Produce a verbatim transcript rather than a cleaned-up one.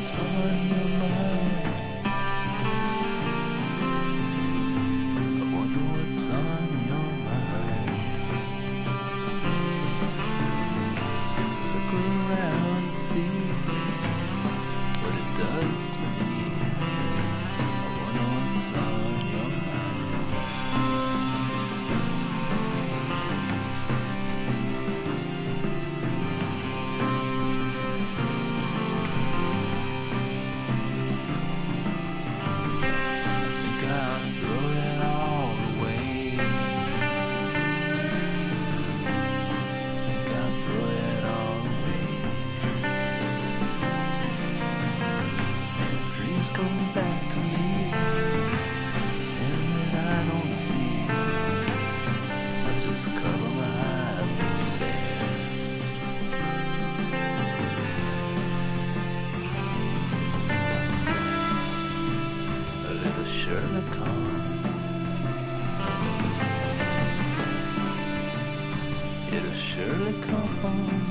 what's on your mind. I wonder what's on your mind. Look around and see what it does to me. I wonder what's on your mind. Come back to me, pretend that I don't see. I just cover my eyes and stare. A little Sherlock Holmes, it'll surely come home.